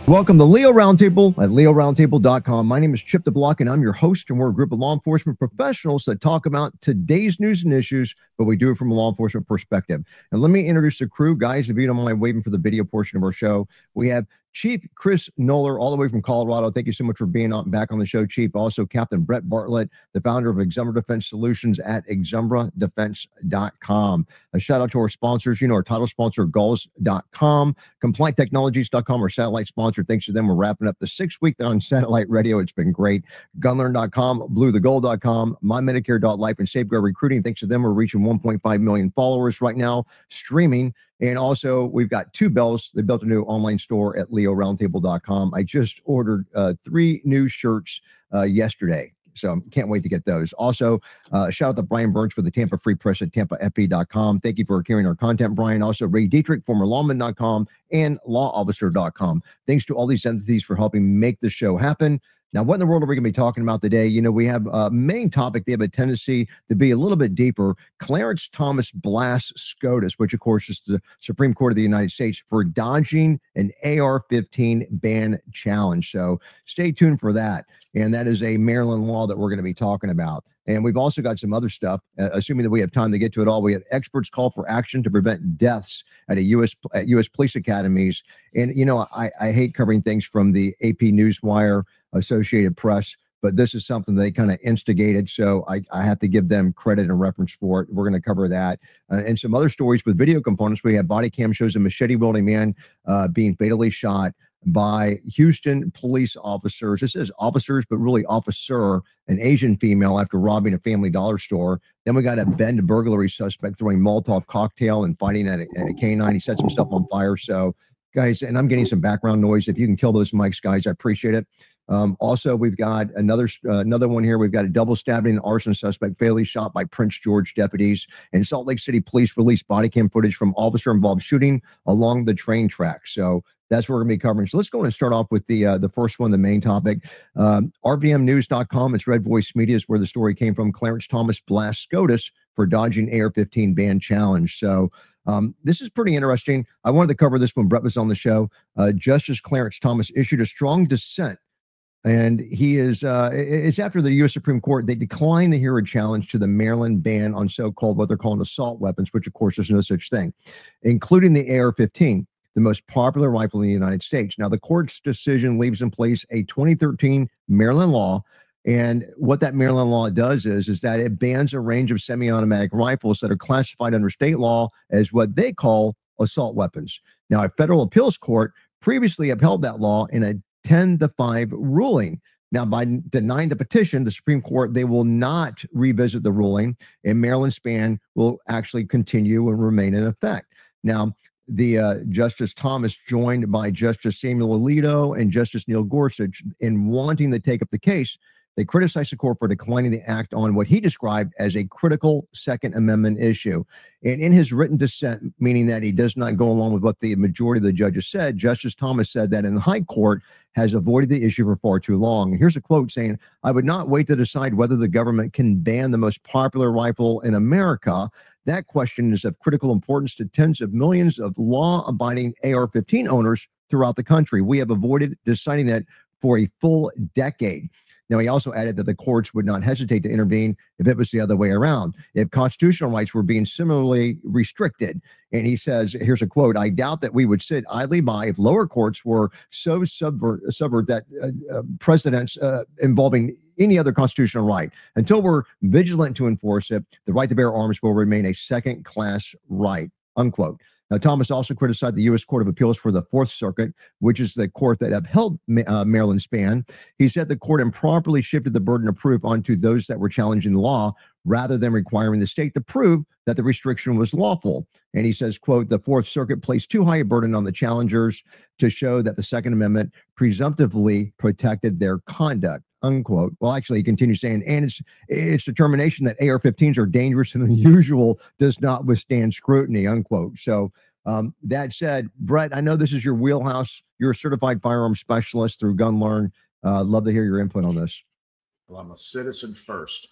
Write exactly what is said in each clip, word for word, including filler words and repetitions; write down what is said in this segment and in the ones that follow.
Welcome to Leo Roundtable at leo roundtable dot com. My name is Chip the Block, and I'm your host, and we're a group of law enforcement professionals that talk about today's news and issues, but we do it from a law enforcement perspective. And let me introduce the crew. Guys, if you don't mind waiting for the video portion of our show, we have Chief Chris Noller, all the way from Colorado. Thank you so much for being on, back on the show, Chief. Also, Captain Brett Bartlett, the founder of Exumbra Defense Solutions at exumbra defense dot com. A shout out to our sponsors, you know, our title sponsor, gulls dot com, compliant technologies dot com, our satellite sponsor. Thanks to them, we're wrapping up the sixth week on satellite radio. It's been great. gunlearn dot com, blue the gold dot com, my medicare dot life, and Safeguard Recruiting. Thanks to them, we're reaching one point five million followers right now, streaming. And also, we've got two bells. They built a new online store at leo roundtable dot com. I just ordered uh, three new shirts uh, yesterday, so can't wait to get those. Also, uh, shout out to Brian Burns for the Tampa Free Press at tampa f p dot com. Thank you for carrying our content, Brian. Also, Ray Dietrich, former lawman dot com and law officer dot com. Thanks to all these entities for helping make the show happen. Now, what in the world are we going to be talking about today? You know, we have a main topic. They have a tendency to be a little bit deeper. Clarence Thomas blasts SCOTUS, which, of course, is the Supreme Court of the United States, for dodging an A R fifteen ban challenge. So stay tuned for that. And that is a Maryland law that we're going to be talking about. And we've also got some other stuff, uh, assuming that we have time to get to it all. We have experts call for action to prevent deaths at a U S at U S police academies. And, you know, I, I hate covering things from the A P Newswire, Associated Press, but this is something they kind of instigated. So I, I have to give them credit and reference for it. We're going to cover that. Uh, and some other stories with video components. We have body cam shows a machete wielding man uh, being fatally shot by Houston police officers. This is officers, but really officer, an Asian female, after robbing a Family Dollar store. Then we got a Bend burglary suspect throwing Molotov cocktail and fighting at a, at a K nine. He set some stuff on fire. So, guys, and I'm getting some background noise. If you can kill those mics, guys, I appreciate it. Um, also, we've got another uh, another one here. We've got a double stabbing and arson suspect fatally shot by Prince George deputies. And Salt Lake City police released body cam footage from officer-involved shooting along the train track. So that's what we're going to be covering. So let's go and start off with the uh, the first one, the main topic. Um, R V M news dot com, it's Red Voice Media, is where the story came from. Clarence Thomas blasts SCOTUS for dodging A R fifteen ban challenge. So um, this is pretty interesting. I wanted to cover this when Brett was on the show. Uh, Justice Clarence Thomas issued a strong dissent. And he is, uh, it's after the U S Supreme Court, they declined to hear a challenge to the Maryland ban on so-called, what they're calling assault weapons, which of course is no such thing, including the A R fifteen, the most popular rifle in the United States. Now, the court's decision leaves in place a twenty thirteen Maryland law. And what that Maryland law does is, is that it bans a range of semi-automatic rifles that are classified under state law as what they call assault weapons. Now, a federal appeals court previously upheld that law in a ten to five ruling. Now, by denying the petition, the Supreme Court, they will not revisit the ruling, and Maryland's ban will actually continue and remain in effect. Now, the uh, Justice Thomas, joined by Justice Samuel Alito and Justice Neil Gorsuch, in wanting to take up the case, they criticized the court for declining the act on what he described as a critical Second Amendment issue. And in his written dissent, meaning that he does not go along with what the majority of the judges said, Justice Thomas said that in the High Court has avoided the issue for far too long. And here's a quote saying, "I would not wait to decide whether the government can ban the most popular rifle in America. That question is of critical importance to tens of millions of law-abiding A R fifteen owners throughout the country. We have avoided deciding that for a full decade." Now, he also added that the courts would not hesitate to intervene if it was the other way around, if constitutional rights were being similarly restricted. And he says, here's a quote, "I doubt that we would sit idly by if lower courts were so subvert, subvert that uh, uh, precedents uh, involving any other constitutional right. Until we're vigilant to enforce it, the right to bear arms will remain a second-class right," unquote. Now, Thomas also criticized the U S Court of Appeals for the Fourth Circuit, which is the court that upheld uh, Maryland's ban. He said the court improperly shifted the burden of proof onto those that were challenging the law, rather than requiring the state to prove that the restriction was lawful. And he says, quote, "The Fourth Circuit placed too high a burden on the challengers to show that the Second Amendment presumptively protected their conduct," unquote. Well, actually, he continues saying, "And its, its determination that A R fifteens are dangerous and unusual does not withstand scrutiny," unquote. So um, that said, Brett, I know this is your wheelhouse. You're a certified firearms specialist through GunLearn. Uh, love to hear your input on this. Well, I'm a citizen first.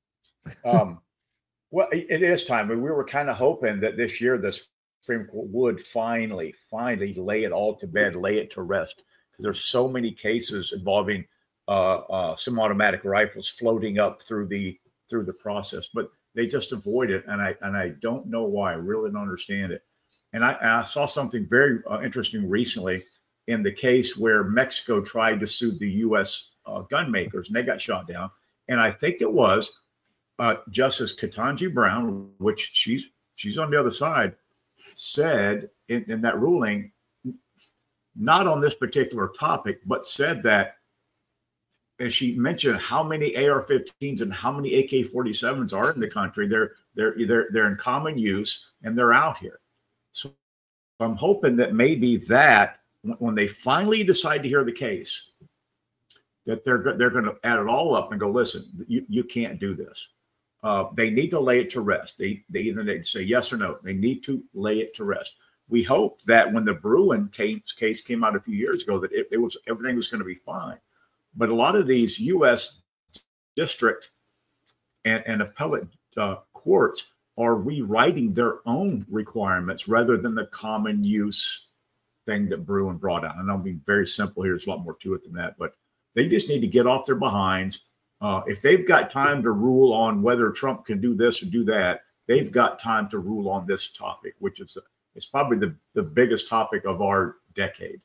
Um, well, it is time. We were kind of hoping that this year the Supreme Court would finally, finally lay it all to bed, lay it to rest. because there's so many cases involving uh, uh, semi-automatic rifles floating up through the through the process, but they just avoid it, and I and I don't know why. I really don't understand it. And I, and I saw something very uh, interesting recently in the case where Mexico tried to sue the U S uh, gun makers, and they got shot down. And I think it was uh, Justice Ketanji Brown, which she's she's on the other side, said in, in that ruling, not on this particular topic, but said that, and she mentioned how many A R fifteens and how many A K forty-sevens are in the country. They're they're they're they're in common use, and they're out here. So I'm hoping that maybe that when they finally decide to hear the case, that they're they're going to add it all up and go, listen, you, you can't do this. Uh, they need to lay it to rest. They they either need to say yes or no. They need to lay it to rest. We hope that when the Bruen case, case came out a few years ago, that it, it was everything was going to be fine. But a lot of these U S district and, and appellate uh, courts are rewriting their own requirements rather than the common use thing that Bruen brought out. And I'll be very simple here. There's a lot more to it than that, but they just need to get off their behinds. Uh, if they've got time to rule on whether Trump can do this or do that, they've got time to rule on this topic, which is it's probably the, the biggest topic of our decade.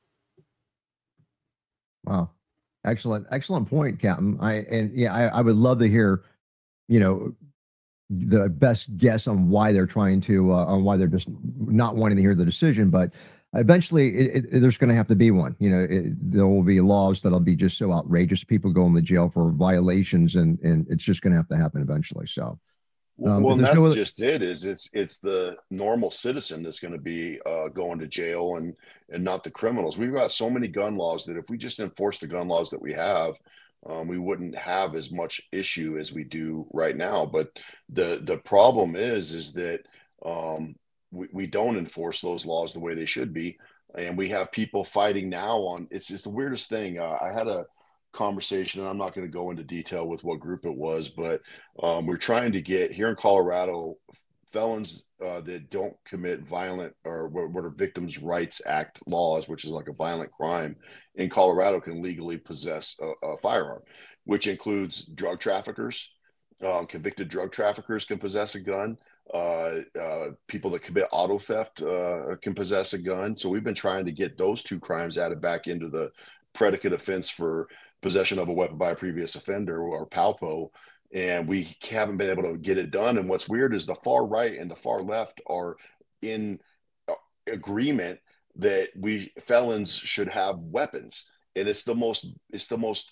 Wow. Excellent. Excellent point, Captain. I, and yeah, I, I would love to hear, you know, the best guess on why they're trying to, uh, on why they're just not wanting to hear the decision. But eventually, it, it, there's going to have to be one. You know, it, there will be laws that'll be just so outrageous. People going to jail for violations, and and it's just going to have to happen eventually. So, um, well, and that's no other- just it. Is it's it's the normal citizen that's going to be uh, going to jail, and and not the criminals. We've got so many gun laws that if we just enforce the gun laws that we have, Um, we wouldn't have as much issue as we do right now. But the the problem is is that um, we, we don't enforce those laws the way they should be, and we have people fighting now on. It's it's the weirdest thing. Uh, I had a conversation, and I'm not going to go into detail with what group it was, but um, we're trying to get here in Colorado felons uh, that don't commit violent or what, what are Victims' Rights Act laws, which is like a violent crime in Colorado, can legally possess a, a firearm, which includes drug traffickers. Um, convicted drug traffickers can possess a gun. Uh, uh, people that commit auto theft uh, can possess a gun. So we've been trying to get those two crimes added back into the predicate offense for possession of a weapon by a previous offender, or PALPO. And we haven't been able to get it done. And what's weird is the far right and the far left are in agreement that we felons should have weapons. And it's the most, it's the most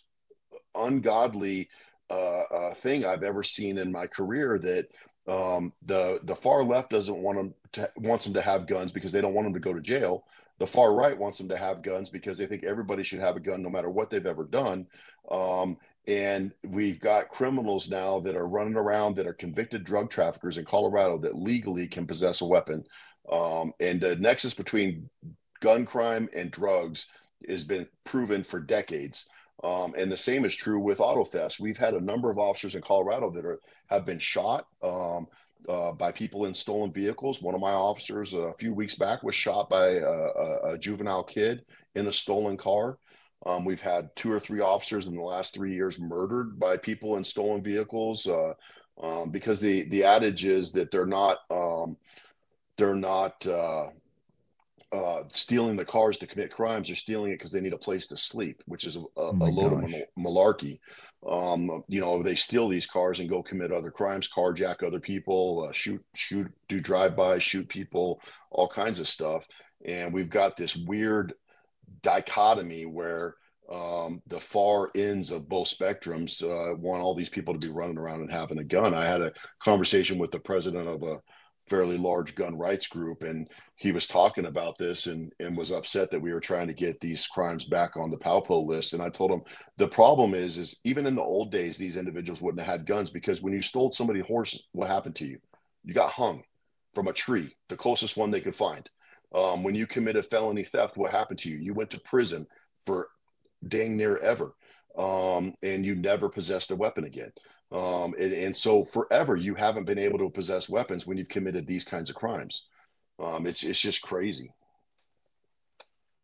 ungodly uh, uh, thing I've ever seen in my career, that um, the, the far left doesn't want them to, wants them to have guns because they don't want them to go to jail. The far right wants them to have guns because they think everybody should have a gun no matter what they've ever done. Um, and we've got criminals now that are running around that are convicted drug traffickers in Colorado that legally can possess a weapon. Um, and the nexus between gun crime and drugs has been proven for decades. Um, and the same is true with auto thefts. We've had a number of officers in Colorado that are have been shot um, uh, by people in stolen vehicles. One of my officers a few weeks back was shot by a, a, a juvenile kid in a stolen car. Um, we've had two or three officers in the last three years murdered by people in stolen vehicles uh, um, because the the adage is that they're not um, they're not uh, uh, stealing the cars to commit crimes. They're stealing it because they need a place to sleep, which is a, a, Oh a my load gosh. of malarkey. Um, you know, they steal these cars and go commit other crimes, carjack other people, uh, shoot, shoot, do drive-bys, shoot people, all kinds of stuff. And we've got this weird dichotomy where um, the far ends of both spectrums uh, want all these people to be running around and having a gun. I had a conversation with the president of a fairly large gun rights group, and he was talking about this and, and was upset that we were trying to get these crimes back on the PALPO list. And I told him the problem is, is even in the old days, these individuals wouldn't have had guns, because when you stole somebody's horse, what happened to you? You got hung from a tree, the closest one they could find. Um, when you committed felony theft, what happened to you? You went to prison for dang near ever. Um, and you never possessed a weapon again. Um, and, and so forever, you haven't been able to possess weapons when you've committed these kinds of crimes. Um, it's, it's just crazy.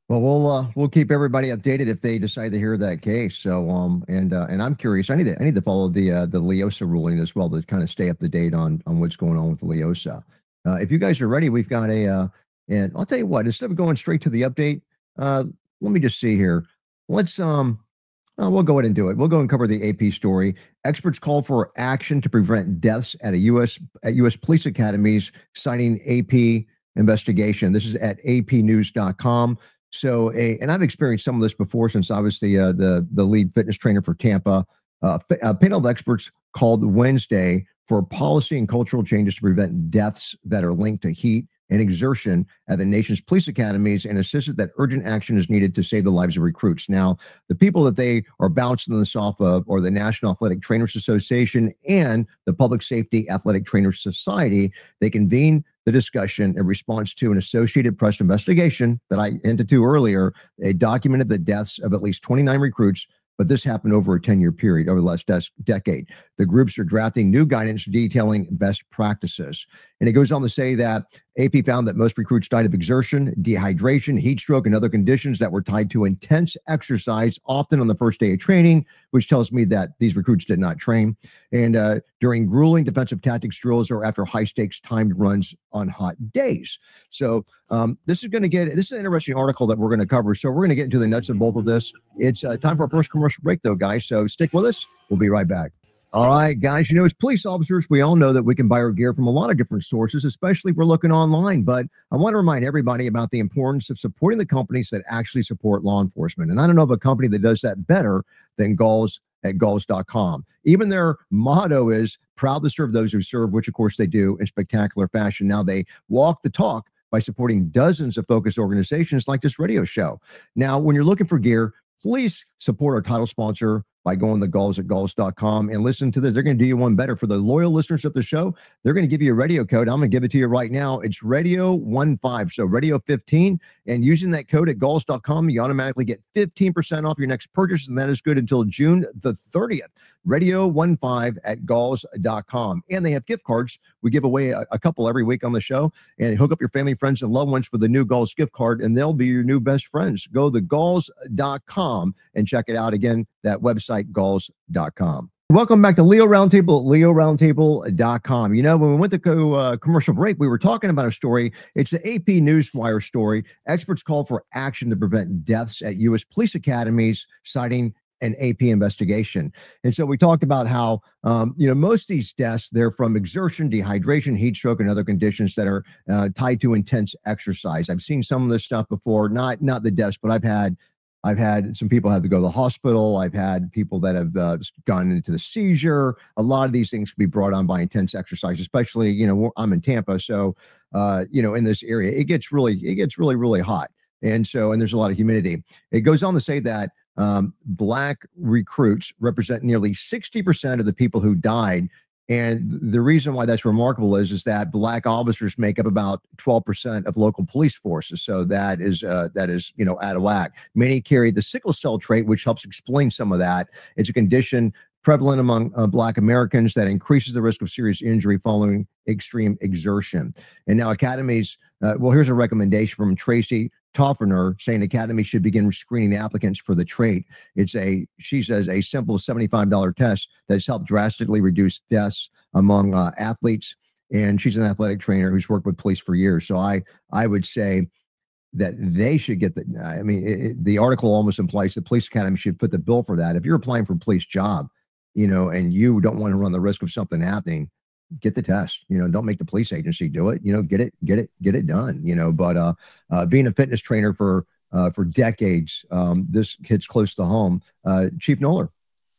Well, we'll uh, we'll keep everybody updated if they decide to hear that case. So, um, and uh, and I'm curious. I need to I need to follow the uh, the Leosa ruling as well to kind of stay up to date on on what's going on with Leosa. Uh, if you guys are ready, we've got a. Uh, and I'll tell you what. Instead of going straight to the update, uh, let me just see here. Let's um. Uh, we'll go ahead and do it. We'll go and cover the A P story. Experts call for action to prevent deaths at a U S at U S police academies, citing A P investigation. This is at A P news dot com. So, a, and I've experienced some of this before since I was the uh, the the lead fitness trainer for Tampa. Uh, a panel of experts called Wednesday for policy and cultural changes to prevent deaths that are linked to heat and exertion at the nation's police academies, and insisted that urgent action is needed to save the lives of recruits. Now, the people that they are bouncing this off of are the National Athletic Trainers Association and the Public Safety Athletic Trainers Society. They convened the discussion in response to an Associated Press investigation that I hinted to earlier. They documented the deaths of at least twenty-nine recruits, but this happened over a ten-year period, over the last des- decade. The groups are drafting new guidance detailing best practices. And it goes on to say that A P found that most recruits died of exertion, dehydration, heat stroke, and other conditions that were tied to intense exercise, often on the first day of training, which tells me that these recruits did not train. And uh, during grueling defensive tactics drills or after high-stakes timed runs on hot days. So um, this is going to get, this is an interesting article that we're going to cover. So we're going to get into the nuts of both of this. It's uh, time for our first commercial break, though, guys. So stick with us. We'll be right back. All right, guys, you know, as police officers, we all know that we can buy our gear from a lot of different sources, especially if we're looking online. But I want to remind everybody about the importance of supporting the companies that actually support law enforcement. And I don't know of a company that does that better than Galls at Galls dot com. Even their motto is proud to serve those who serve, which of course they do in spectacular fashion. Now they walk the talk by supporting dozens of focus organizations like this radio show. Now, when you're looking for gear, please support our title sponsor by going to Galls at Galls dot com and listen to this. They're going to do you one better. For the loyal listeners of the show, they're going to give you a radio code. I'm going to give it to you right now. It's radio fifteen, so radio fifteen. And using that code at Galls dot com, you automatically get fifteen percent off your next purchase, and that is good until June the thirtieth. radio fifteen at Galls dot com. And they have gift cards. We give away a, a couple every week on the show, and hook up your family, friends, and loved ones with the new Galls gift card, and they'll be your new best friends. Go to Galls dot com and check it out. Again, that website, Galls dot com. Welcome back to Leo Roundtable at Leo Roundtable dot com. You know, when we went to go, uh, commercial break, we were talking about a story. It's the A P Newswire story. Experts call for action to prevent deaths at U S police academies, citing an A P investigation. And so we talked about how, um, you know, most of these deaths, they're from exertion, dehydration, heat stroke, and other conditions that are uh, tied to intense exercise. I've seen some of this stuff before, not not the deaths, but I've had I've had some people have to go to the hospital. I've had people that have uh, gone into the seizure. A lot of these things can be brought on by intense exercise, especially, you know, I'm in Tampa. So, uh, you know, in this area, it gets really, it gets really, really hot. And so, and there's a lot of humidity. It goes on to say that um, Black recruits represent nearly sixty percent of the people who died. And the reason why that's remarkable is, is that Black officers make up about twelve percent of local police forces. So that is, uh, that is, you know, out of whack. Many carry the sickle cell trait, which helps explain some of that. It's a condition prevalent among uh, Black Americans that increases the risk of serious injury following extreme exertion. And now academies, uh, well, here's a recommendation from Tracy Toffener saying academies should begin screening applicants for the trait. It's a, she says, a simple seventy-five dollars test that's helped drastically reduce deaths among uh, athletes. And she's an athletic trainer who's worked with police for years. So I, I would say that they should get the, I mean, it, it, the article almost implies the police academy should put the bill for that. If you're applying for a police job, you know, and you don't want to run the risk of something happening, get the test. You know, don't make the police agency do it. You know, get it, get it, get it done. You know, but uh, uh being a fitness trainer for uh for decades, um, this hits close to home. Uh, Chief Noller.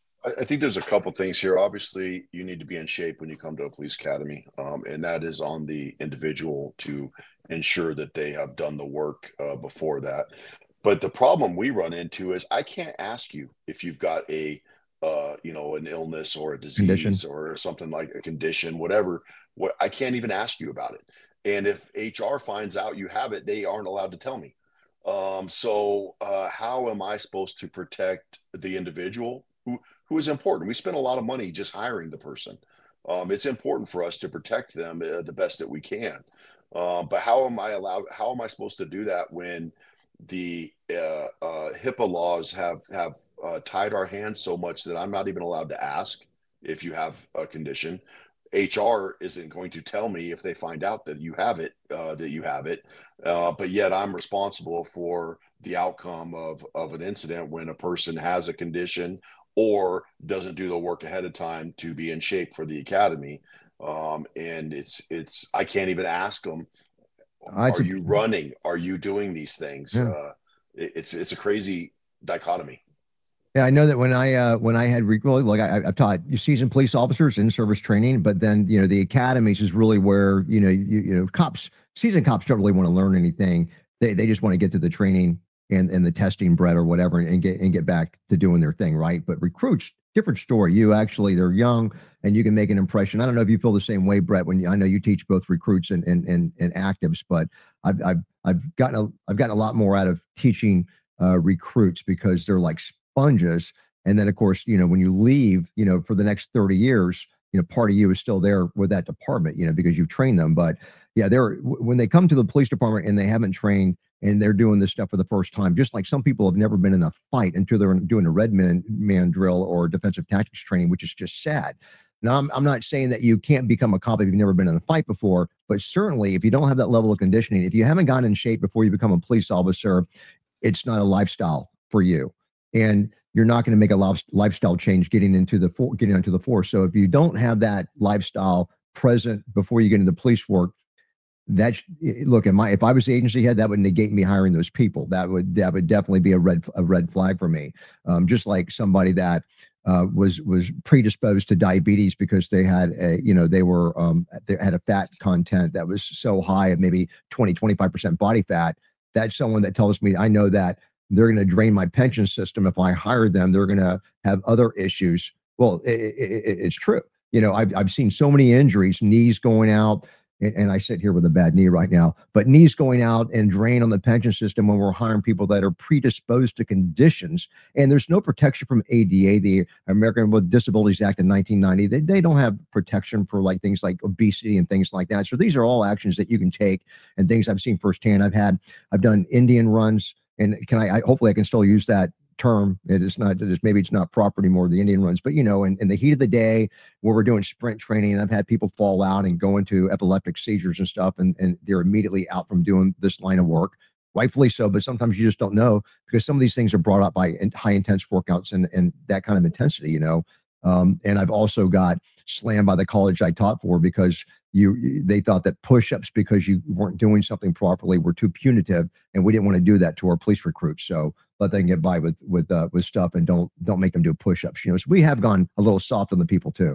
I think there's a couple things here. Obviously, you need to be in shape when you come to a police academy, um, and that is on the individual to ensure that they have done the work uh, before that. But the problem we run into is I can't ask you if you've got a uh, you know, an illness or a disease condition, or something like a condition, whatever. What I can't even ask you about it. And if H R finds out you have it, they aren't allowed to tell me. Um, so uh, how am I supposed to protect the individual who, who is important? We spend a lot of money just hiring the person. Um, it's important for us to protect them uh, the best that we can. Uh, but how am I allowed, how am I supposed to do that when the uh, uh, HIPAA laws have have uh, tied our hands so much that I'm not even allowed to ask if you have a condition. H R isn't going to tell me if they find out that you have it, uh, that you have it. Uh, but yet I'm responsible for the outcome of, of an incident when a person has a condition or doesn't do the work ahead of time to be in shape for the academy. Um, and it's, it's, I can't even ask them, are a, you running? Are you doing these things? Yeah. Uh, it, it's, it's a crazy dichotomy. Yeah, I know that when I uh, when I had well, like I, I've taught seasoned police officers in service training, but then you know the academies is really where you know you, you know cops, seasoned cops don't really want to learn anything. They they just want to get to the training and and the testing, Brett, or whatever, and get and get back to doing their thing, right? But recruits, different story. You actually they're young and you can make an impression. I don't know if you feel the same way, Brett. When you, I know you teach both recruits and and and, and actives, but I've I've I've gotten a I've gotten a lot more out of teaching uh, recruits because they're like sponges. And then of course, you know, when you leave, you know, for the next thirty years, you know, part of you is still there with that department, you know, because you've trained them. But yeah, they're, when they come to the police department and they haven't trained and they're doing this stuff for the first time, just like some people have never been in a fight until they're doing a red man, man drill or defensive tactics training, which is just sad. Now, I'm, I'm not saying that you can't become a cop if you've never been in a fight before, but certainly if you don't have that level of conditioning, if you haven't gotten in shape before you become a police officer, it's not a lifestyle for you. And you're not going to make a lifestyle change getting into the for, getting into the force. So if you don't have that lifestyle present before you get into police work, that look, in my if I was the agency head, that would negate me hiring those people. That would that would definitely be a red a red flag for me. Um, just like somebody that uh, was was predisposed to diabetes because they had a you know they were um, they had a fat content that was so high of maybe twenty, twenty-five percent body fat. That's someone that tells me I know that they're going to drain my pension system. If I hire them, they're going to have other issues. Well, it, it, it's true. You know, I've, I've seen so many injuries, knees going out, and, and I sit here with a bad knee right now, but knees going out and drain on the pension system when we're hiring people that are predisposed to conditions. And there's no protection from A D A, the American with Disabilities Act of nineteen ninety. They, they don't have protection for like things like obesity and things like that. So these are all actions that you can take and things I've seen firsthand. I've had, I've done Indian runs. And can I, I, hopefully I can still use that term. It is not, it is, maybe it's not proper anymore, the Indian runs, but you know, in, in the heat of the day where we're doing sprint training, and I've had people fall out and go into epileptic seizures and stuff, and, and they're immediately out from doing this line of work, rightfully so, but sometimes you just don't know because some of these things are brought up by high intense workouts and, and that kind of intensity, you know. Um, and I've also got slammed by the college I taught for because you they thought that push-ups because you weren't doing something properly were too punitive, and we didn't want to do that to our police recruits. So let them get by with with uh, with stuff and don't don't make them do push-ups. You know, so we have gone a little soft on the people too.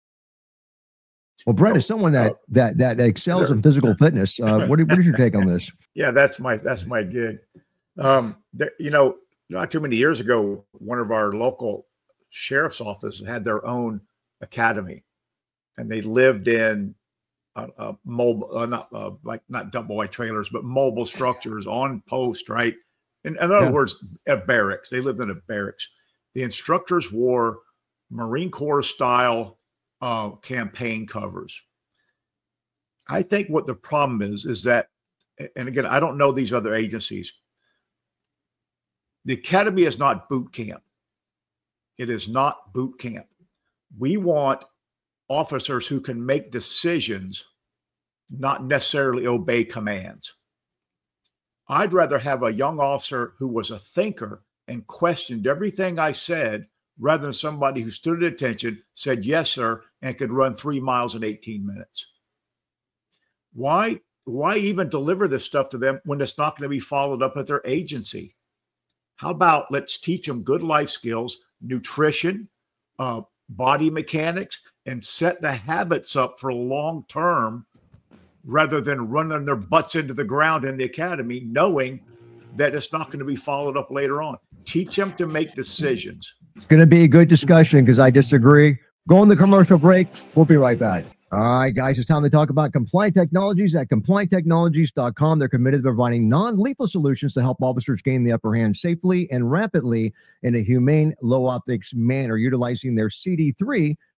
Well, Brett, is someone that that that excels in physical fitness. Uh, what what is your take on this? Yeah, that's my that's my gig. Um, there, you know, not too many years ago, one of our local sheriff's office had their own academy, and they lived in uh, uh, mobile, uh, not uh, like not double wide trailers, but mobile structures on post, right? In, in other yeah. words, a barracks. They lived in a barracks. The instructors wore Marine Corps style uh, campaign covers. I think what the problem is, is that, and again, I don't know these other agencies. The academy is not boot camp. It is not boot camp. We want officers who can make decisions, not necessarily obey commands. I'd rather have a young officer who was a thinker and questioned everything I said rather than somebody who stood at attention, said, yes, sir, and could run three miles in eighteen minutes. Why, why even deliver this stuff to them when it's not going to be followed up at their agency? How about let's teach them good life skills, nutrition, uh, body mechanics, and set the habits up for long term rather than running their butts into the ground in the academy, knowing that it's not going to be followed up later on. Teach them to make decisions. It's going to be a good discussion because I disagree. Go on the commercial break. We'll be right back. All right, guys, it's time to talk about Compliant Technologies at compliant technologies dot com. They're committed to providing non-lethal solutions to help officers gain the upper hand safely and rapidly in a humane, low optics manner, utilizing their C D three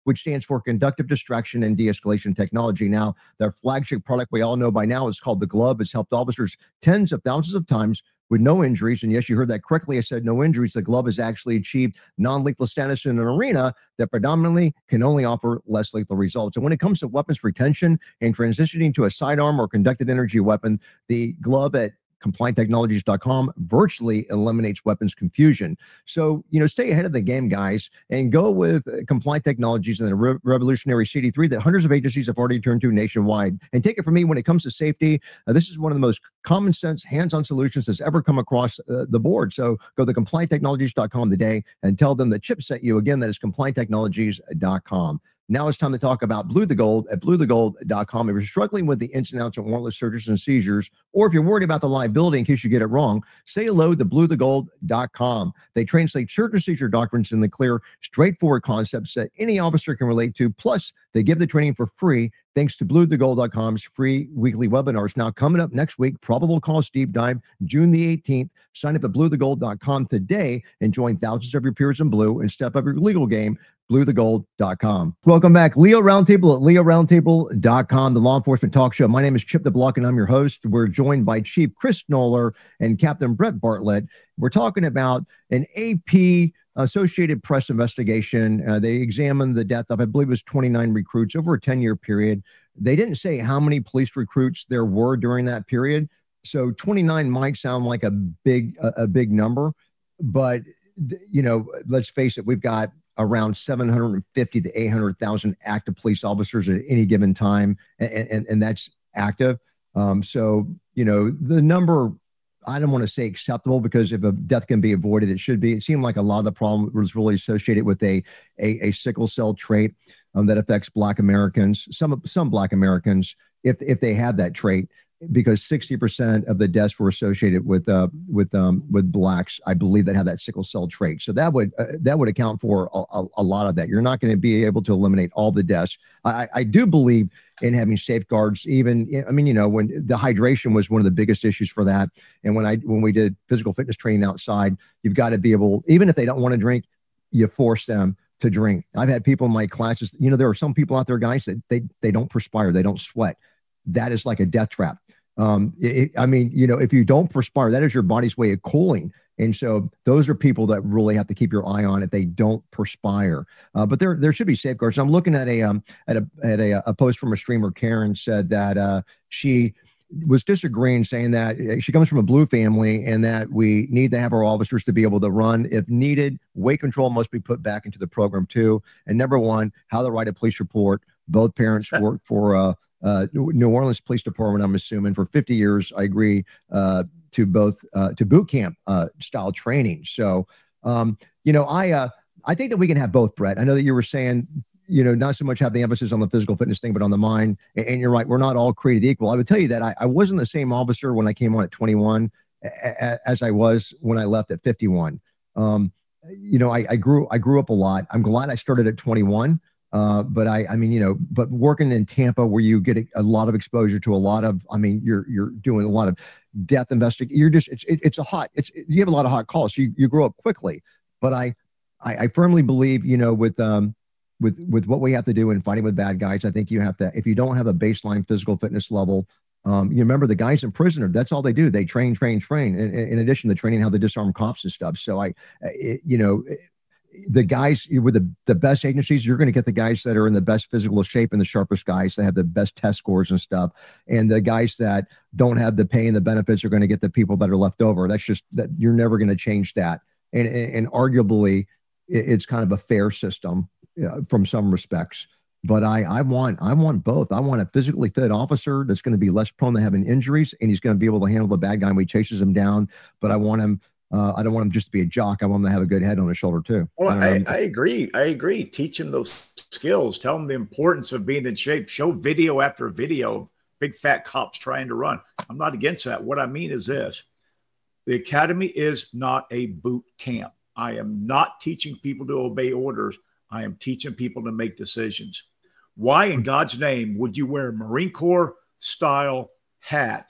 which stands for Conductive Distraction and De-escalation Technology. Now, their flagship product we all know by now is called the Glove. It's helped officers tens of thousands of times with no injuries. And yes, you heard that correctly. I said no injuries. The Glove has actually achieved non-lethal status in an arena that predominantly can only offer less lethal results. And when it comes to weapons retention and transitioning to a sidearm or conducted energy weapon, the Glove at compliant technologies dot com virtually eliminates weapons confusion. So, you know, stay ahead of the game, guys, and go with uh, Compliant Technologies and the re- revolutionary C D three that hundreds of agencies have already turned to nationwide. And take it from me, when it comes to safety, uh, this is one of the most common sense, hands-on solutions that's ever come across uh, the board. So go to compliant technologies dot com today and tell them that Chip sent you. Again, that is compliant technologies dot com. Now it's time to talk about Blue the Gold at blue the gold dot com. If you're struggling with the ins and outs of warrantless searches and seizures, or if you're worried about the liability in case you get it wrong, say hello to blue the gold dot com. They translate search and seizure doctrines into clear, straightforward concepts that any officer can relate to. Plus, they give the training for free thanks to blue the gold dot com's free weekly webinars. Now, coming up next week, Probable Cause Deep Dive, June the eighteenth. Sign up at blue the gold dot com today and join thousands of your peers in blue and step up your legal game. blue the gold dot com. Welcome back. Leo Roundtable at leo roundtable dot com, the law enforcement talk show. My name is Chip DeBlock, and I'm your host. We're joined by Chief Chris Knoller and Captain Brett Bartlett. We're talking about an A P Associated Press investigation. Uh, they examined the death of, I believe it was twenty-nine recruits over a ten-year period. They didn't say how many police recruits there were during that period. So twenty-nine might sound like a big, a, a big number, but you know, let's face it, we've got around seven hundred fifty to eight hundred thousand active police officers at any given time, and, and, and that's active. Um, so, you know, the number, I don't want to say acceptable, because if a death can be avoided, it should be. It seemed like a lot of the problem was really associated with a a, a sickle cell trait um, that affects Black Americans, some some Black Americans, if if they have that trait, because sixty percent of the deaths were associated with uh, with um, with Blacks, I believe, that have that sickle cell trait. So that would uh, that would account for a, a, a lot of that. You're not going to be able to eliminate all the deaths. I, I do believe in having safeguards. Even, I mean, you know, when the hydration was one of the biggest issues for that, and when I when we did physical fitness training outside, you've got to be able, even if they don't want to drink, you force them to drink. I've had people in my classes, you know, there are some people out there, guys, that they they don't perspire, they don't sweat. That is like a death trap. Um, it, I mean, you know, if you don't perspire, that is your body's way of cooling. And so those are people that really have to keep your eye on if they don't perspire. Uh, but there, there should be safeguards. I'm looking at a, um, at a, at a, a post from a streamer. Karen said that, uh, she was disagreeing, saying that she comes from a blue family and that we need to have our officers to be able to run. If needed, weight control must be put back into the program too. And number one, how to write a police report. Both parents work for, uh, Uh, New Orleans Police Department, I'm assuming, for fifty years. I agree uh, to both uh, to boot camp uh, style training. So, um, you know, I uh, I think that we can have both, Brett. I know that you were saying, you know, not so much have the emphasis on the physical fitness thing, but on the mind. And, and you're right, we're not all created equal. I would tell you that I, I wasn't the same officer when I came on at twenty-one a, a, as I was when I left at fifty-one. Um, you know, I, I grew I grew up a lot. I'm glad I started at twenty-one. Uh, but I, I mean, you know, but working in Tampa, where you get a, a lot of exposure to a lot of, I mean, you're you're doing a lot of death investigation. You're just, it's it, it's a hot, it's you have a lot of hot calls. So you you grow up quickly. But I, I, I firmly believe, you know, with um with with what we have to do in fighting with bad guys, I think you have to, if you don't have a baseline physical fitness level, um, you remember the guys in prison, that's all they do. They train, train, train. In, in addition to training how they disarm cops and stuff. So I, it, you know. It, the guys with the, the best agencies, you're going to get the guys that are in the best physical shape and the sharpest guys that have the best test scores and stuff. And the guys that don't have the pay and the benefits are going to get the people that are left over. That's just that you're never going to change that. And, and, and arguably it, it's kind of a fair system uh, from some respects. But I, I want, I want both. I want a physically fit officer that's going to be less prone to having injuries, and he's going to be able to handle the bad guy when he chases him down. But I want him, Uh, I don't want him just to be a jock. I want him to have a good head on his shoulder too. Well, I, I agree. I agree. Teach him those skills. Tell him the importance of being in shape. Show video after video of big fat cops trying to run. I'm not against that. What I mean is this. The academy is not a boot camp. I am not teaching people to obey orders. I am teaching people to make decisions. Why in God's name would you wear a Marine Corps style hat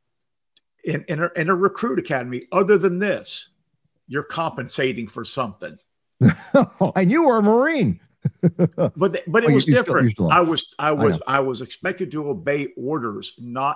In, in, a, in a recruit academy? Other than this, you're compensating for something. And you were a Marine. but the, but it oh, was you, you different. Still, I was I was I, I was expected to obey orders, not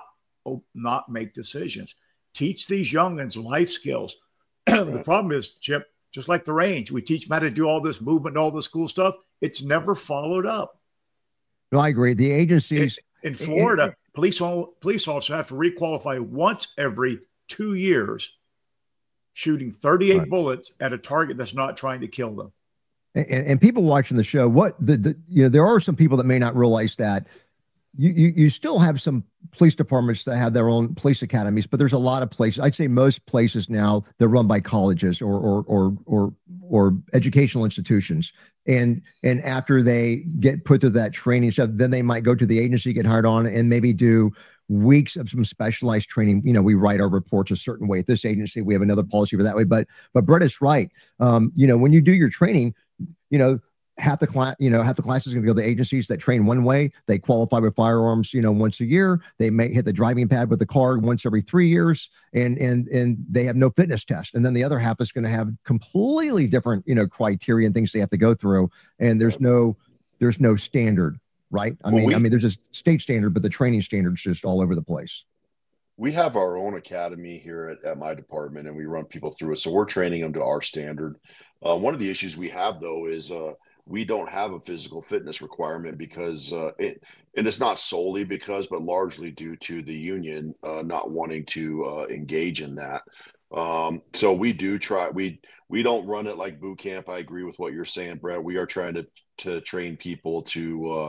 not make decisions. Teach these youngins life skills. Right. The problem is, Chip, just like the range, we teach them how to do all this movement, all this cool stuff. It's never followed up. No, I agree. The agencies in, in Florida, it, it, police police officers have to requalify once every two years, shooting thirty-eight right. bullets at a target that's not trying to kill them. And, and people watching the show, what the, the you know, there are some people that may not realize that you, you you still have some police departments that have their own police academies, but there's a lot of places. I'd say most places now they're run by colleges or or or or or educational institutions. And and after they get put through that training stuff, then they might go to the agency, get hired on, and maybe do weeks of some specialized training. You know, we write our reports a certain way at this agency. We have another policy for that way. But but Brett is right. Um, you know, when you do your training, you know, half the class, you know, half the class is going to go to agencies that train one way. They qualify with firearms, you know, once a year. They may hit the driving pad with the car once every three years, and and and they have no fitness test. And then the other half is going to have completely different, you know, criteria and things they have to go through. And there's no there's no standard, right? I well, mean, we, I mean, there's a state standard, but the training standard's just all over the place. We have our own academy here at, at my department, and we run people through it. So we're training them to our standard. Uh, one of the issues we have, though, is uh, we don't have a physical fitness requirement because uh, it, and it's not solely because, but largely due to the union uh, not wanting to uh, engage in that. Um, so we do try, we, we don't run it like boot camp. I agree with what you're saying, Brett. We are trying to, to train people to, uh,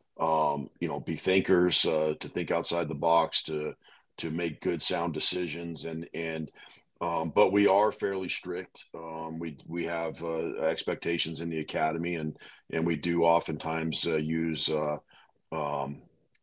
um, you know, be thinkers, uh, to think outside the box, to, to make good, sound decisions. And, and, Um, but we are fairly strict. Um, we we have uh, expectations in the academy, and and we do oftentimes uh, use uh, um,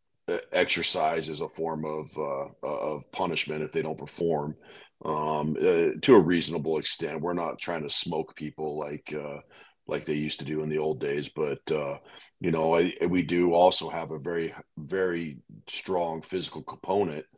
exercise as a form of uh, of punishment if they don't perform um, uh, to a reasonable extent. We're not trying to smoke people like uh, like they used to do in the old days, but uh, you know, I, we do also have a very very strong physical component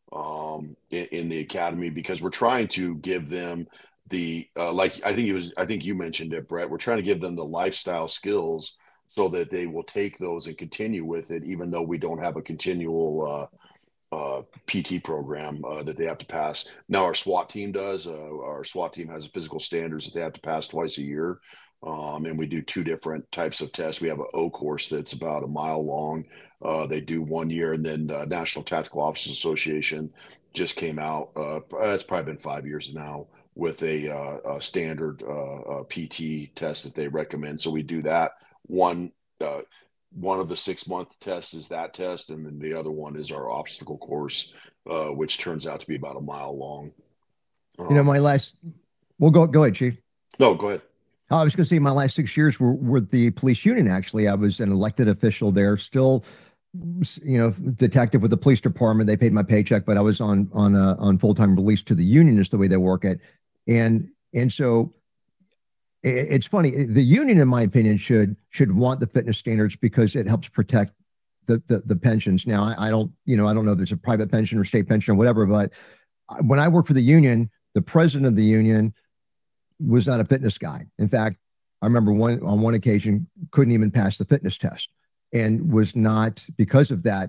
um in, in the academy, because we're trying to give them the uh, like I think it was I think you mentioned it, Brett. We're trying to give them the lifestyle skills so that they will take those and continue with it, even though we don't have a continual uh, uh, P T program uh, that they have to pass. Now our SWAT team does. Uh, our SWAT team has physical standards that they have to pass twice a year. Um, and we do two different types of tests. We have an O course that's about a mile long. Uh, they do one year, and then uh, National Tactical Officers Association just came out. Uh, it's probably been five years now with a, uh, a standard uh, a P T test that they recommend. So we do that. One uh, one of the six month tests is that test, and then the other one is our obstacle course, uh, which turns out to be about a mile long. Um, you know, my last. Well, go go ahead, Chief. No, go ahead. I was going to say my last six years were with the police union. Actually, I was an elected official there, still, you know, detective with the police department. They paid my paycheck, but I was on on a, on full time release to the union, is the way they work it. And and so it, it's funny. The union, in my opinion, should should want the fitness standards because it helps protect the the, the pensions. Now, I, I don't, you know, I don't know if it's a private pension or state pension or whatever, but when I worked for the union, the president of the union was not a fitness guy. In fact, I remember one on one occasion couldn't even pass the fitness test, and was not, because of that,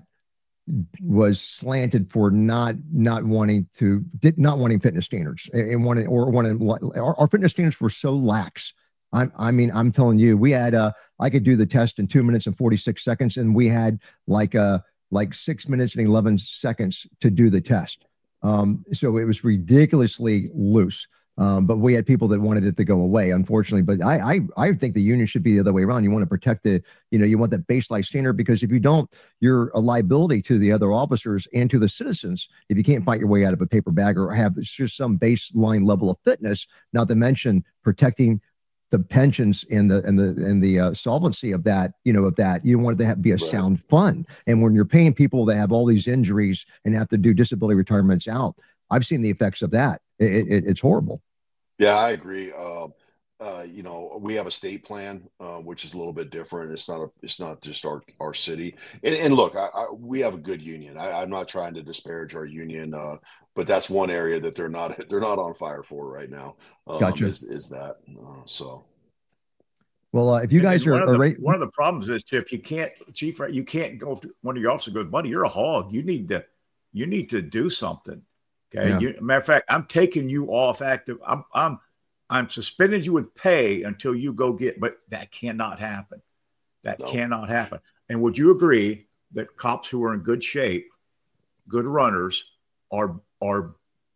was slanted for not not wanting to did not wanting fitness standards and wanting or wanting our, our fitness standards were so lax. I, I mean, I'm telling you, we had uh I could do the test in two minutes and forty-six seconds, and we had like uh like six minutes and eleven seconds to do the test. Um, so it was ridiculously loose. Um, but we had people that wanted it to go away, unfortunately. But I, I, I think the union should be the other way around. You want to protect the, you know, you want that baseline standard, because if you don't, you're a liability to the other officers and to the citizens if you can't fight your way out of a paper bag or have just some baseline level of fitness. Not to mention protecting the pensions and the and the and the uh, solvency of that, you know, of that. You want it to have, be a right. sound fund. And when you're paying people that have all these injuries and have to do disability retirements out, I've seen the effects of that. It, it, it's horrible. Yeah, I agree. Uh, uh, you know, we have a state plan, uh, which is a little bit different. It's not a, it's not just our, our city. And, and look, I, I, we have a good union. I, I'm not trying to disparage our union, uh, but that's one area that they're not, they're not on fire for right now. Um, gotcha. Is, is that uh, so? Well, uh, if you guys and, and are, one, of are the, one of the problems is, Chip, you can't, Chief, you can't go to one of your officers and go, buddy, you're a hog. You need to, you need to do something. Okay. Yeah. You, matter of fact, I'm taking you off active. I'm, I'm, I'm suspending you with pay until you go get, but that cannot happen. That no. cannot happen. And would you agree that cops who are in good shape, good runners, are, are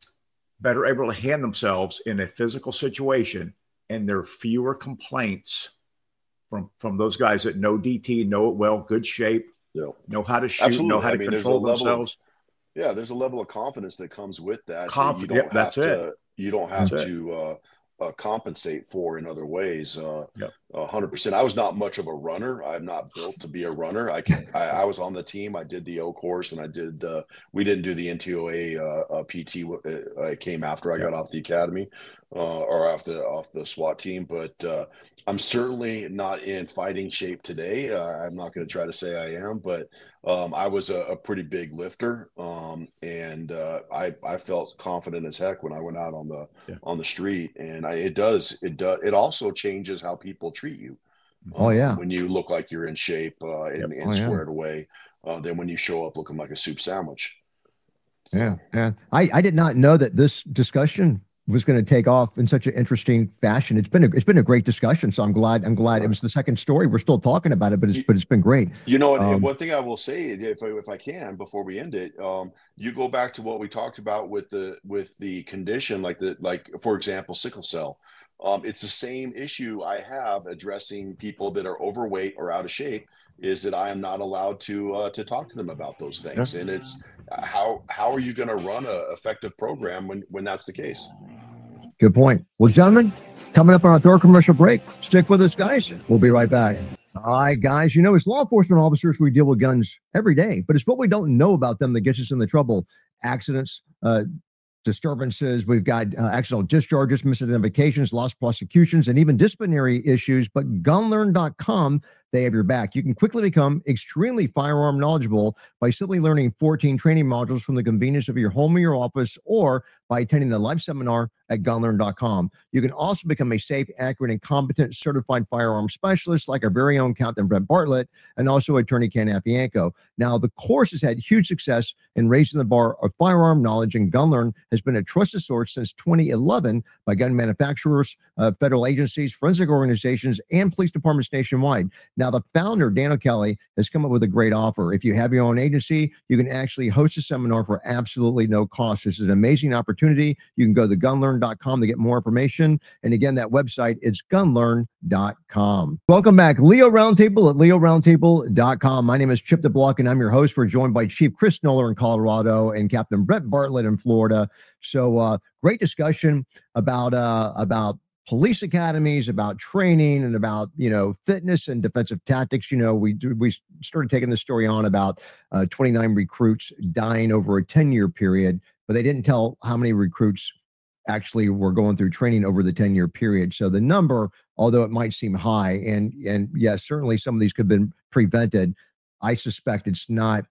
better able to hand themselves in a physical situation, and there are fewer complaints from, from those guys that know D T, know it well, good shape, yeah. know how to shoot, Absolutely. know how I to mean, control themselves. Of, yeah, there's a level of confidence that comes with that. Conf- that you don't yep, have that's to, it. You don't have that's to uh, uh, compensate for in other ways. Uh, yep. one hundred percent. I was not much of a runner. I'm not built to be a runner. I can. I, I was on the team. I did the O course, and I did. Uh, we didn't do the N T O A uh, uh, P T. Uh, I came after I yep. got off the academy uh, or off the off the SWAT team. But uh, I'm certainly not in fighting shape today. Uh, I'm not going to try to say I am, but um, I was a, a pretty big lifter, um, and uh, I I felt confident as heck when I went out on the yeah. on the street. And I, it does it does it also changes how people treat you. Oh um, yeah. When you look like you're in shape uh, and, yep. and oh, squared yeah. away, uh, than when you show up looking like a soup sandwich. So. Yeah, yeah. I, I did not know that this discussion was going to take off in such an interesting fashion. It's been a, it's been a great discussion. So I'm glad I'm glad right. it was the second story. We're still talking about it, but it's you, but it's been great. You know, and, um, and one thing I will say, if I, if I can, before we end it, um, you go back to what we talked about with the with the condition, like the like for example, sickle cell. Um, it's the same issue I have addressing people that are overweight or out of shape, is that I am not allowed to uh, to talk to them about those things. And it's uh, how how are you going to run an effective program when, when that's the case? Good point. Well, gentlemen, coming up on our third commercial break, stick with us, guys. We'll be right back. All right, guys, you know, as law enforcement officers, we deal with guns every day, but it's what we don't know about them that gets us in the trouble. Accidents, uh, disturbances, we've got uh, accidental discharges, misidentifications, lost prosecutions, and even disciplinary issues. But gun learn dot com, they have your back. You can quickly become extremely firearm knowledgeable by simply learning fourteen training modules from the convenience of your home or your office, or by attending a live seminar at gun learn dot com. You can also become a safe, accurate, and competent certified firearm specialist like our very own Captain Brett Bartlett and also attorney Ken Afianco. Now, the course has had huge success in raising the bar of firearm knowledge, and GunLearn has been a trusted source since twenty eleven by gun manufacturers, uh, federal agencies, forensic organizations, and police departments nationwide. Now, the founder, Dan O'Kelly, has come up with a great offer. If you have your own agency, you can actually host a seminar for absolutely no cost. This is an amazing opportunity. You can go to gun learn dot com to get more information. And again, that website is gun learn dot com. Welcome back. Leo Roundtable at leo roundtable dot com. My name is Chip DeBlock, and I'm your host. We're joined by Chief Chris Noller in Colorado and Captain Brett Bartlett in Florida. So uh, great discussion about uh, about police academies, about training, and about, you know, fitness and defensive tactics. You know, we we started taking this story on about uh, twenty-nine recruits dying over a ten-year period, but they didn't tell how many recruits actually were going through training over the ten-year period. So the number, although it might seem high, and and yes, certainly some of these could have been prevented, I suspect it's not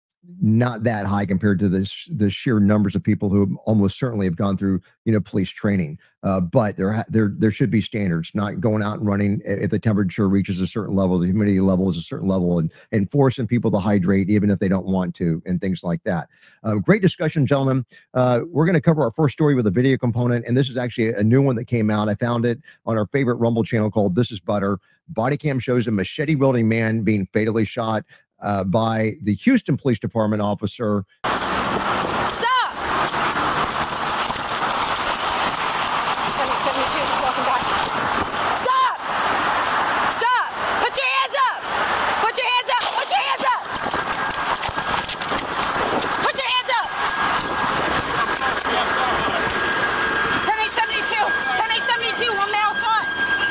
not that high compared to this the sheer numbers of people who almost certainly have gone through, you know, police training. Uh, but there there there should be standards, not going out and running if the temperature reaches a certain level, the humidity level is a certain level, and and forcing people to hydrate even if they don't want to, and things like that. Uh, great discussion, gentlemen. Uh, we're going to cover our first story with a video component, and this is actually a new one that came out. I found it on our favorite Rumble channel called This Is Butter. Body cam shows a machete wielding man being fatally shot Uh, by the Houston Police Department officer. Stop! Welcome back. Stop! Stop! Put your hands up! Put your hands up! Put your hands up! Put your hands up! ten eight seventy-two! ten eight seventy-two! One man out front!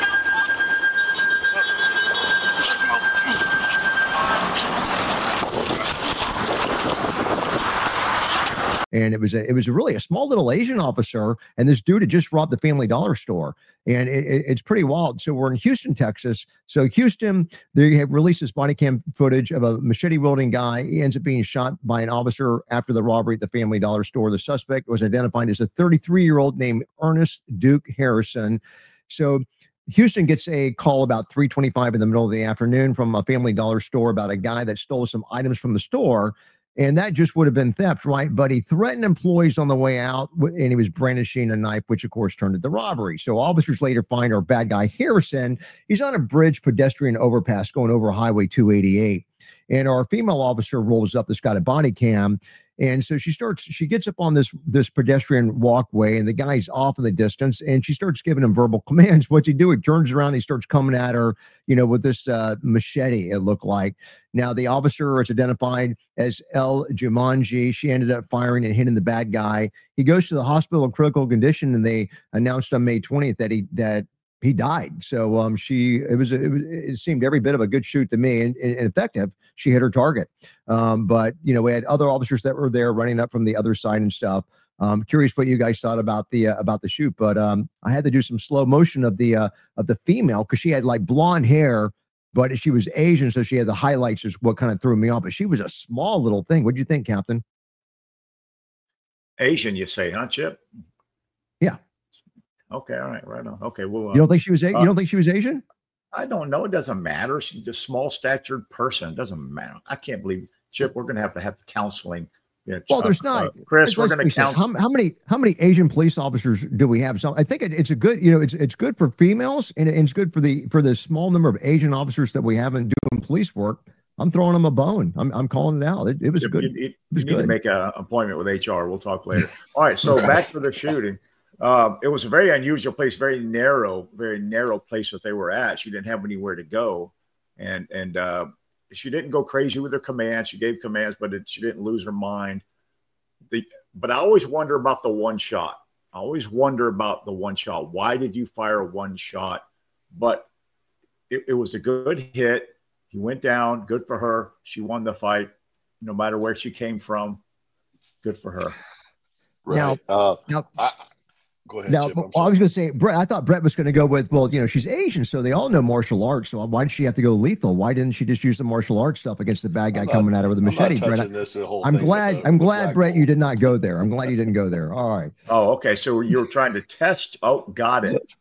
And it was a, it was a really a small little Asian officer, and this dude had just robbed the Family Dollar store, and it, it, it's pretty wild. So we're in Houston, Texas. So Houston, they have released this body cam footage of a machete wielding guy. He ends up being shot by an officer after the robbery at the Family Dollar store. The suspect was identified as a thirty-three-year-old named Ernest Duke Harrison. So Houston gets a call about three twenty-five in the middle of the afternoon from a Family Dollar store about a guy that stole some items from the store. And that just would have been theft, right? But he threatened employees on the way out, and he was brandishing a knife, which, of course, turned into robbery. So officers later find our bad guy, Harrison. He's on a bridge pedestrian overpass going over Highway two eighty-eight. And our female officer rolls up. This got a body cam. And so she starts, she gets up on this this pedestrian walkway, and the guy's off in the distance, and she starts giving him verbal commands. What's he do? He turns around, and he starts coming at her, you know, with this uh, machete, it looked like. Now, the officer is identified as El Jumanji. She ended up firing and hitting the bad guy. He goes to the hospital in critical condition, and they announced on May twentieth that he that he died. So um, she, it was, it was, it seemed every bit of a good shoot to me, and, and effective. She hit her target. Um, but you know, we had other officers that were there running up from the other side and stuff. Um, curious what you guys thought about the uh, about the shoot, but um, I had to do some slow motion of the uh, of the female because she had like blonde hair, but she was Asian, so she had the highlights. Is what kind of threw me off. But she was a small little thing. What do you think, Captain? Asian, you say, huh, Chip? Yeah. Okay. All right. Right on. Okay. Well, uh, you don't think she was? A- uh, you don't think she was Asian? I don't know. It doesn't matter. She's a small statured person. It doesn't matter. I can't believe, Chip, we're going to have to have counseling. You know, well, uh, there's not. Uh, Chris, we're going to counsel. How, how many how many Asian police officers do we have? So I think it, it's a good, you know, it's it's good for females, and it's good for the for the small number of Asian officers that we have in doing police work. I'm throwing them a bone. I'm I'm calling it out. It, it was Chip, good. You, you, it was you need good. to make an appointment with H R. We'll talk later. All right. So back to the shooting. Um, it was a very unusual place, very narrow, very narrow place that they were at. She didn't have anywhere to go. And and uh, she didn't go crazy with her commands. She gave commands, but it, she didn't lose her mind. The, but I always wonder about the one shot. I always wonder about the one shot. Why did you fire one shot? But it, it was a good hit. He went down. Good for her. She won the fight, no matter where she came from. Good for her. Right. Now, uh, now I, Go ahead, now, Chip, well, I was going to say, Brett, I thought Brett was going to go with, well, you know, she's Asian, so they all know martial arts. So why did she have to go lethal? Why didn't she just use the martial arts stuff against the bad guy not, coming at her with a machete? I'm, Brett, this, whole I'm glad, the, I'm glad, Brett, you did not go there. I'm glad you didn't go there. All right. Oh, okay. So you were trying to test. Oh, got it.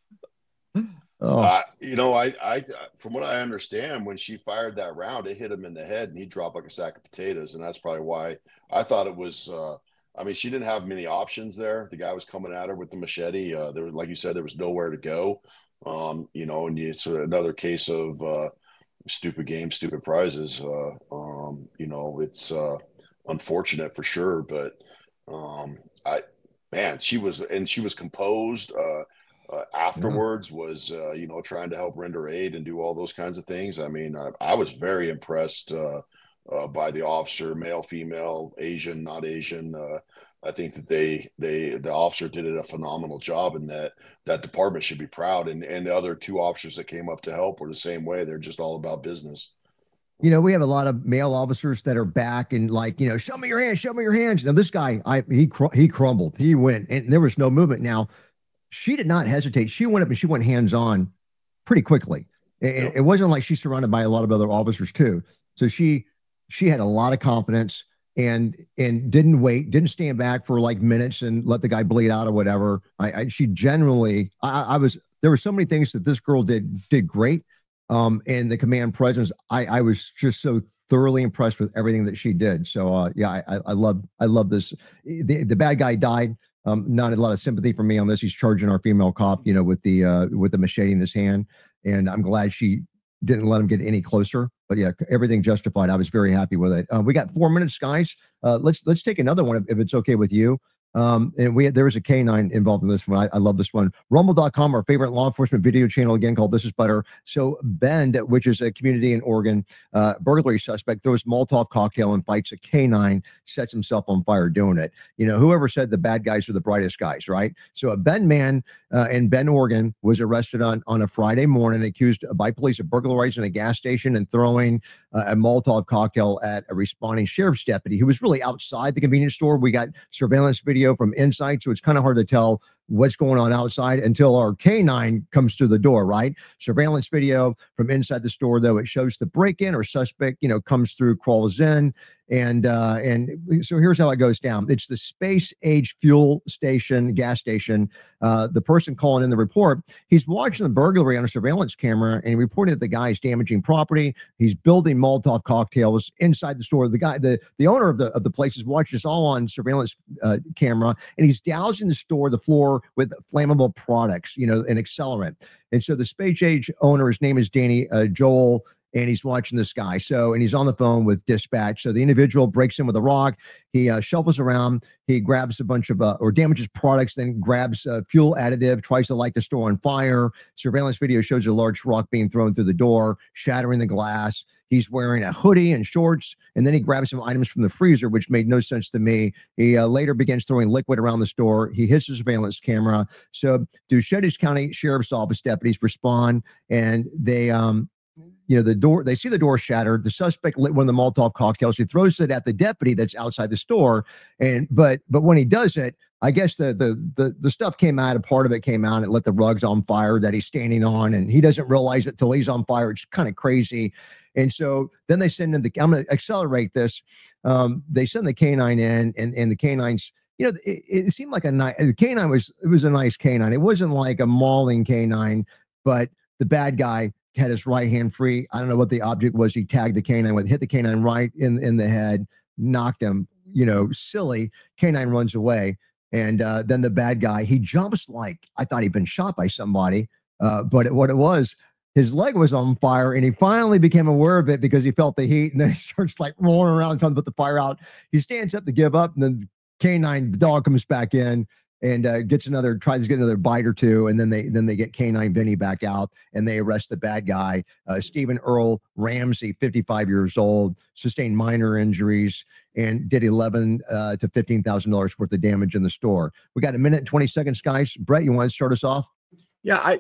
Oh. Uh, you know, I, I, from what I understand, when she fired that round, it hit him in the head, and he dropped like a sack of potatoes, and that's probably why I thought it was. Uh, I mean, she didn't have many options there. The guy was coming at her with the machete. Uh, there was, like you said, there was nowhere to go. Um, you know, and it's another case of uh, stupid games, stupid prizes. Uh, um, you know, it's uh, unfortunate for sure, but um, I, man, she was, and she was composed. Uh, uh, afterwards, yeah. was uh, you know, trying to help render aid and do all those kinds of things. I mean, I, I was very impressed. Uh, Uh, by the officer, male, female, Asian, not Asian. Uh, I think that they, they, the officer did a phenomenal job, and that that department should be proud. And and the other two officers that came up to help were the same way. They're just all about business. You know, we have a lot of male officers that are back and like, you know, show me your hands, show me your hands. Now this guy, I he cr- he crumbled, he went, and there was no movement. Now, she did not hesitate. She went up and she went hands on pretty quickly. It, Yep. it wasn't like she's surrounded by a lot of other officers too. So she. She had a lot of confidence and and didn't wait, didn't stand back for like minutes and let the guy bleed out or whatever. I, I she generally, I, I was there were so many things that this girl did did great. Um, and the command presence, I I was just so thoroughly impressed with everything that she did. So uh, yeah, I I love I love this. The the bad guy died. Um, not a lot of sympathy for me on this. He's charging our female cop, you know, with the uh, with the machete in his hand, and I'm glad she didn't let him get any closer. But yeah, everything justified. I was very happy with it. Uh, we got four minutes, guys. Uh, let's let's take another one if, if it's okay with you. Um, and we had, there was a K nine involved in this one. I, I love this one. Rumble dot com, our favorite law enforcement video channel, again called This Is Butter. So Bend, which is a community in Oregon, uh, burglary suspect throws Molotov cocktail and fights a K nine, sets himself on fire doing it. You know, whoever said the bad guys are the brightest guys, right? So a Bend man uh, in Bend, Oregon, was arrested on on a Friday morning, accused by police of burglarizing a gas station and throwing uh, a Molotov cocktail at a responding sheriff's deputy who was really outside the convenience store. We got surveillance video from inside, so it's kind of hard to tell what's going on outside until our canine comes through the door, right? Surveillance video from inside the store, though, it shows the break-in or suspect, you know, comes through, crawls in. And uh, and so here's how it goes down. It's the Space Age fuel station, gas station. Uh, the person calling in the report, he's watching the burglary on a surveillance camera, and he reported that the guy is damaging property. He's building Molotov cocktails inside the store. The guy, the, the owner of the of the place is watching this all on surveillance uh, camera, and he's dousing the store, the floor, with flammable products, you know, an accelerant. And so the Space Age owner, his name is Danny uh, Joel, and he's watching this guy. So, and he's on the phone with dispatch. So the individual breaks in with a rock. He uh, shuffles around. He grabs a bunch of, uh, or damages products, then grabs uh, fuel additive, tries to light the store on fire. Surveillance video shows a large rock being thrown through the door, shattering the glass. He's wearing a hoodie and shorts, and then he grabs some items from the freezer, which made no sense to me. He uh, later begins throwing liquid around the store. He hits the surveillance camera. So Duchesne County Sheriff's Office deputies respond, and they, um, you know, the door, they see the door shattered. The suspect lit one of the Molotov cocktails. He throws it at the deputy that's outside the store. And, but, but when he does it, I guess the, the, the, the stuff came out, a part of it came out, and it lit the rugs on fire that he's standing on. And he doesn't realize it till he's on fire. It's kind of crazy. And so then they send in the, I'm going to accelerate this. Um, they send the canine in, and, and the canines, you know, it, it seemed like a nice, the canine was, it was a nice canine. It wasn't like a mauling canine, but the bad guy had his right hand free. I don't know what the object was. He tagged the canine with, hit the canine right in, in the head, knocked him, you know, silly. Canine runs away. And uh, then the bad guy, he jumps like, I thought he'd been shot by somebody. Uh, but it, what it was, his leg was on fire, and he finally became aware of it because he felt the heat, and then he starts like rolling around trying to put the fire out. He stands up to give up, and then canine, the dog comes back in and uh, gets another, tries to get another bite or two, and then they then they get canine Vinny back out, and they arrest the bad guy. Uh, Stephen Earl Ramsey, fifty-five years old, sustained minor injuries, and did eleven uh, to fifteen thousand dollars worth of damage in the store. We got a minute and twenty seconds, guys. Brett, you want to start us off? Yeah, I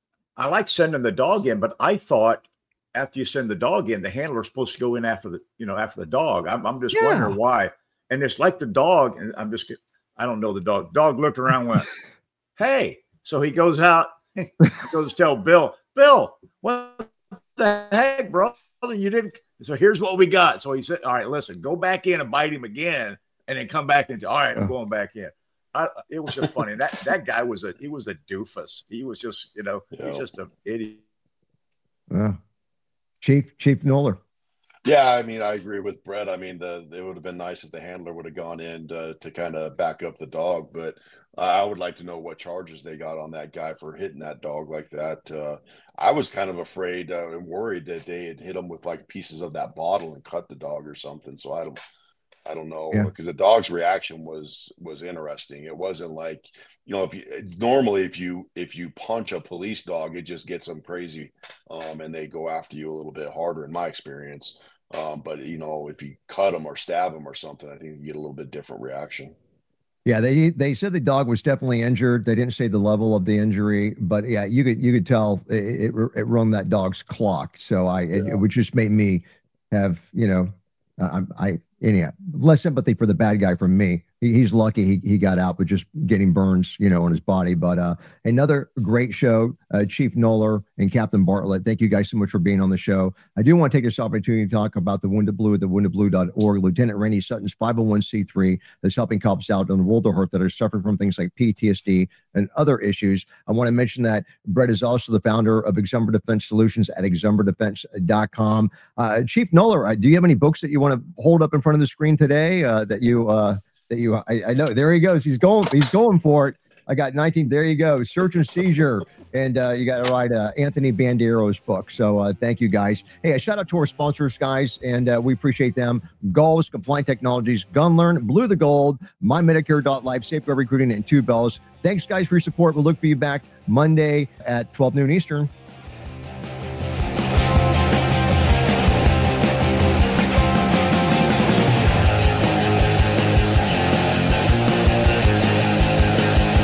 I like sending the dog in, but I thought after you send the dog in, the handler's supposed to go in after the you know after the dog. I'm I'm just yeah. wondering why. And it's like the dog, and I'm just I don't know the dog. Dog looked around, and went, "Hey!" So he goes out, he goes to tell Bill, "Bill, what the heck, bro? You didn't." So here's what we got. So he said, "All right, listen, go back in and bite him again, and then come back into. All right, I'm going back in." I, it was just funny. That that guy was a he was a doofus. He was just you know yeah. he's just an idiot. Uh, Chief Chief Noller. Yeah, I mean, I agree with Brett. I mean, the it would have been nice if the handler would have gone in to, to kind of back up the dog, but uh, I would like to know what charges they got on that guy for hitting that dog like that. Uh, I was kind of afraid uh, and worried that they had hit him with like pieces of that bottle and cut the dog or something. So I don't, I don't know, because yeah. the dog's reaction was was interesting. It wasn't like, you know, if you normally if you if you punch a police dog, it just gets them crazy, um, and they go after you a little bit harder, in my experience. Um, but you know, if you cut them or stab them or something, I think you get a little bit different reaction. Yeah, they they said the dog was definitely injured. They didn't say the level of the injury, but yeah, you could you could tell it it, it run that dog's clock. So I yeah. it, it would just make me have you know, uh, I I anyhow less sympathy for the bad guy from me. He, he's lucky he he got out with just getting burns, you know, on his body. But uh, another great show, uh, Chief Noller and Captain Bartlett. Thank you guys so much for being on the show. I do want to take this opportunity to talk about the Wounded Blue at the wounded blue dot org. Lieutenant Randy Sutton's five oh one c three that's helping cops out in the world of hurt that are suffering from things like P T S D and other issues. I want to mention that Brett is also the founder of Exumber Defense Solutions at exumber defense dot com. Uh, Chief Noller, do you have any books that you want to hold up in front of the screen today uh, that you uh, that you I, I know there he goes. He's going he's going for it. I got nineteen. There you go. Search and Seizure. And uh, you got to write uh, Anthony Bandiero's book. So uh, thank you, guys. Hey, a shout out to our sponsors, guys, and uh, we appreciate them. Galls, Compliant Technologies, GunLearn, Blue the Gold, My Medicare dot life, Safeguard Recruiting, and Two Bells. Thanks, guys, for your support. We'll look for you back Monday at twelve noon Eastern.